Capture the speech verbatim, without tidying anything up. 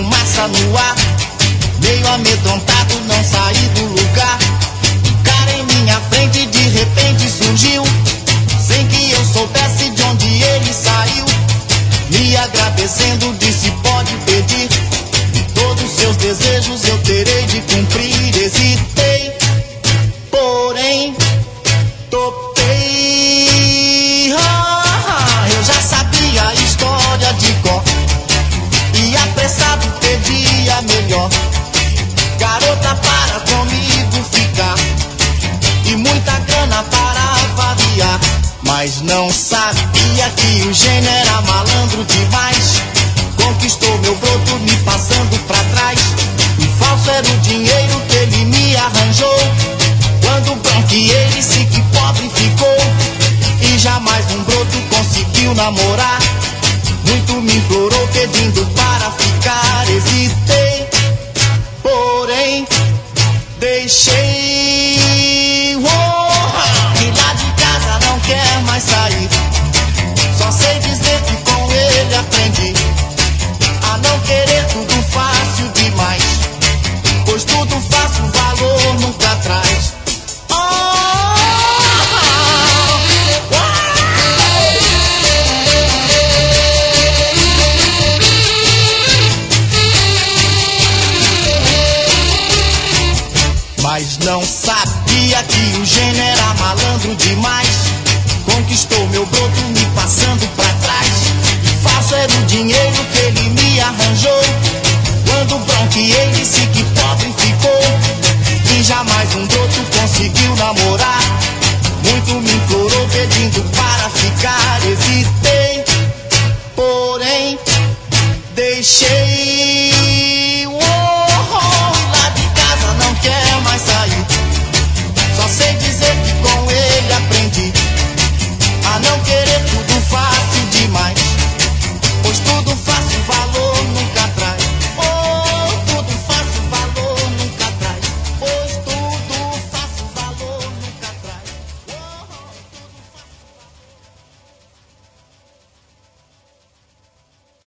fumaça no ar. Meio amedrontado, não saí do lugar. Um cara em minha frente de repente surgiu, sem que eu soubesse de onde ele saiu. Me agradecendo, disse pode pedir, todos seus desejos eu terei de cumprir. Hesitei, porém topei. Ah, eu já sabia a história de cor e apressado pedia melhor. Garota, para comigo ficar, e muita grana para variar. Mas não sabia que o gênio era malandro demais. Conquistou meu broto me passando pra trás. O falso era o dinheiro que ele me arranjou. Quando branqueei disse que pobre ficou, e jamais um broto conseguiu namorar. Muito me implorou pedindo para ficar. Hesitei, porém deixei. Oh, e lá de casa não quer mais sair. Só sei dizer que com ele aprendi a não querer tudo fácil demais, pois tudo fácil valor nunca traz. Mas não sabia que o gênio era malandro demais. Conquistou meu broto me passando pra trás. E falso era o dinheiro que ele me arranjou. Quando branqueei disse que pobre ficou, e jamais um broto conseguiu namorar. Muito me implorou pedindo para ficar. Hesitei, porém deixei.